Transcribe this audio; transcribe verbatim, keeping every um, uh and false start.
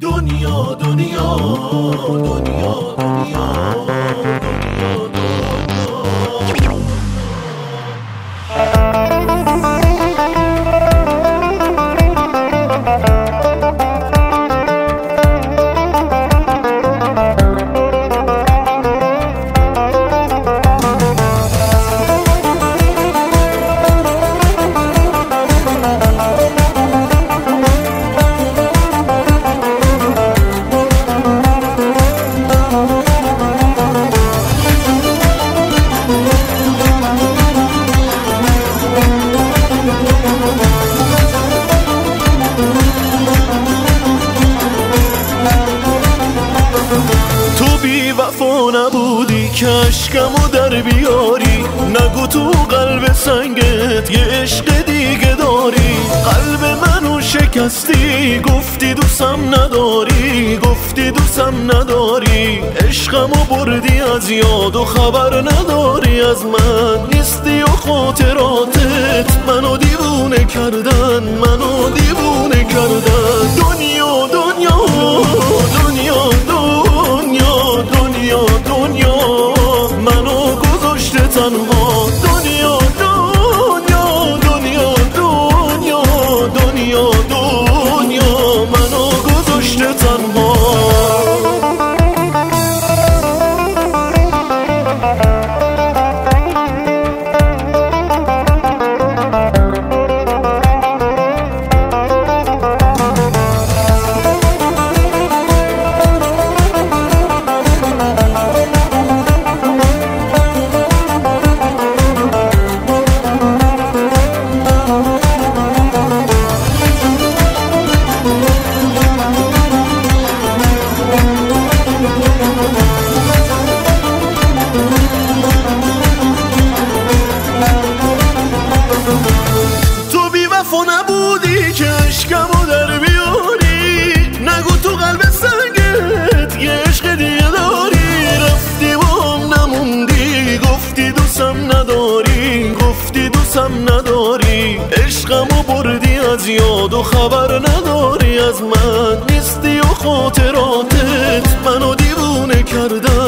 دنیا دنیا دنیا دنیا وفا نبودی که عشقمو در بیاری، نگو تو قلب سنگت یه عشق دیگه داری. قلب منو شکستی، گفتی دوستم نداری، گفتی دوستم نداری. عشقمو بردی از یاد و خبر نداری از من نیستی و خاطراتت منو دیوونه کردن، منو دیوونه کردن. دنیا دنیا دنیا دنیا دنیا دنیا منو گذاشته تنها. دنیا دنیا دنیا دنیا دنیا دنیا منو گذاشته تنها. نبودی که عشقمو در بیاری، نگو تو قلب سنگت یه عشق دیگه داری. رفتی با هم نموندی، گفتی دوستم نداری، گفتی دوستم نداری. عشقمو بردی از یاد و خبر نداری از من نیستی و خاطراتت منو دیوونه کردن.